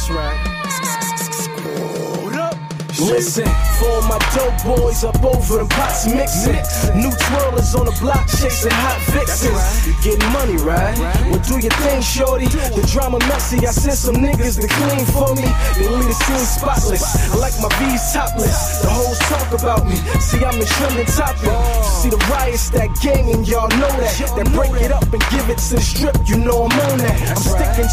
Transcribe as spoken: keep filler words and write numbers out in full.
That's right. Listen, for all my dope boys up over them pots mixing. New twirlers on the block chasing hot vixens. You getting money, right? Well, do your thing, shorty. The drama messy, I sent some niggas to clean for me. They leave the scene spotless. I like my V's topless. The hoes talk about me. See, I'm the trending topic. See the riots, that gang, and y'all know that. That break it up and give it to the strip, you know I'm on that. I'm sticking